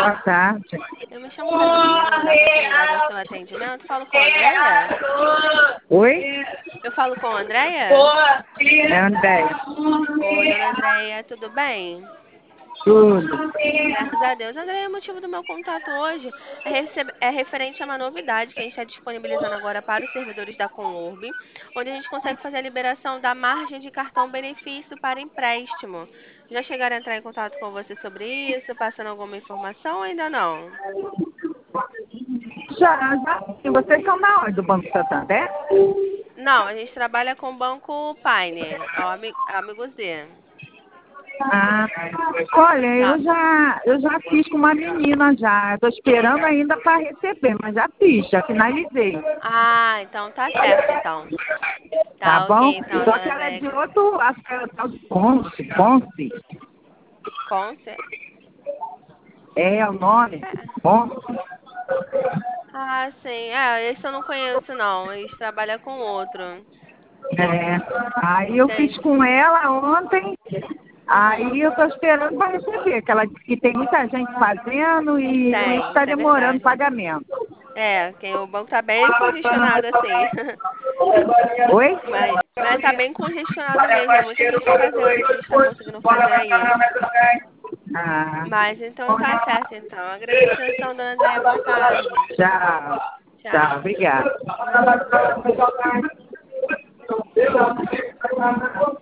Boa tarde. Eu me chamo Carolina, estou aqui ligada ao seu atendimento. Falo com a Andréia? Oi? Eu falo com a Andréia? É André. Oi, dona Andréia, tudo bem? Tudo. Graças a Deus. Andréia, o motivo do meu contato hoje é referente a uma novidade que a gente está disponibilizando agora para os servidores da Conurb, onde a gente consegue fazer a liberação da margem de cartão benefício para empréstimo. Já chegaram a entrar em contato com você sobre isso, passando alguma informação ou ainda não? Já. E vocês são da onde? Do Banco Santander? Não, a gente trabalha com o Banco Pioneer, é o Amigo Z. Ah, olha, Tá. eu já fiz com uma menina já. Estou esperando ainda para receber, mas já fiz, já finalizei. Ah, então tá certo, então. Tá Tá bom? ok, então, Só dona que ela é de Andréia. outro, acho que é o tal de Ponce. Conce? É o nome? É. Ponce. Ah, sim. É, esse eu não conheço, não. A gente trabalha com outro. É. Aí eu fiz Entendi. com ela ontem. Uhum. Aí eu estou esperando para receber, que ela disse que tem muita gente fazendo e por isso Tem, está isso é demorando o verdade. pagamento. É, o banco tá bem congestionado, assim. Oi? Mas tá bem congestionado mesmo. É muita gente fazendo, que a gente tá conseguindo fazer aí. Ah, Mas então tá certo, então. Agradeço a atenção, dona Andréia. Boa tarde. tchau. Tchau, Tchau. obrigada. Nada.